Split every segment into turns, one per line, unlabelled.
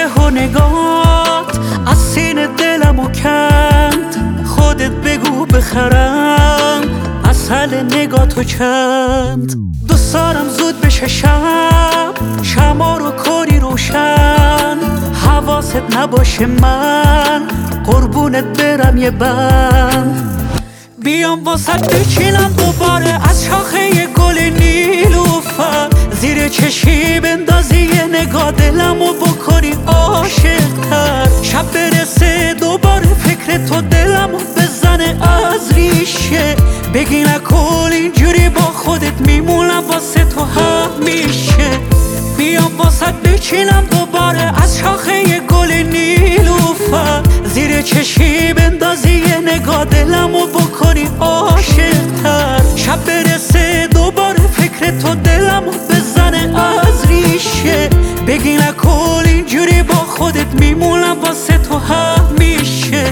و نگات از سینه دلمو کند. خودت بگو بخرم اصل نگاتو چند. دوست دارم زود بشه شب، شما رو کاری روشن. حواست نباشه من قربونت برم یه بند. بیام واسط بچینم دوباره از شاخه گل نیلوفر. زیر چشی بندازی یه نگاه دلمو بکنی عاشق‌تر. شب برسه دوباره فکر تو دلمو بزنه از ریشه. بگی نکن اینجوری با خودت میمونم واسه تو همیشه. بیام واسط بچینم دوباره از شاخه گل نیلوفر. زیر چشی بندازی یه نگاه دلمو بکنی عاشق‌تر. شب برسه دوباره فکر تو دلمو بزنه از ریشه. بگی نکن اینجوری با خودت میمونم واسه تو همیشه.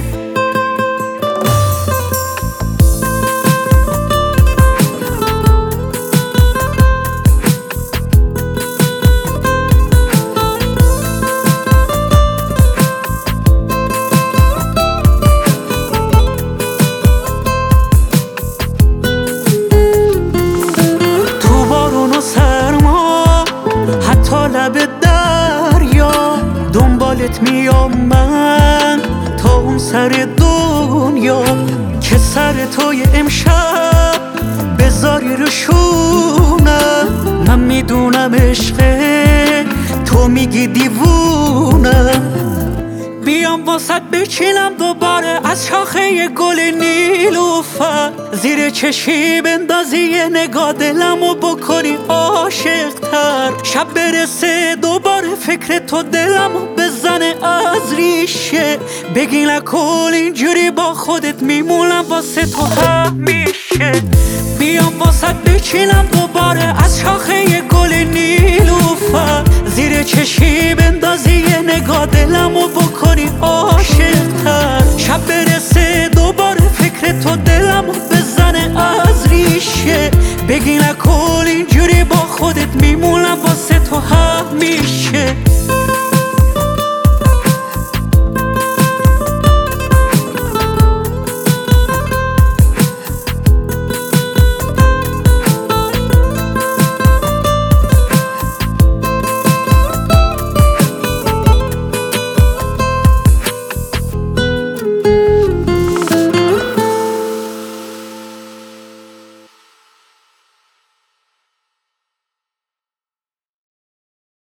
لب دریا دنبالت میام من تا اون سر دنیا. که سر توی امشب بذاری رو شونم. من میدونم عشقه تو میگی دیوونم. بیام واسط بچینم دوباره از شاخه گل نیلوفر. زیر چشی بندازی یه نگاه دلمو بکنی عاشق‌تر. شب برسه دوباره فکر تو دلمو بزنه از ریشه. بگی نکن اینجوری با خودت میمونم واسه تو همیشه. بیام واسط بچینم دوباره از شاخه گل نیلوفر. زیر چشی بندازی یه نگاه دلمو بکنی عاشق‌تر. شب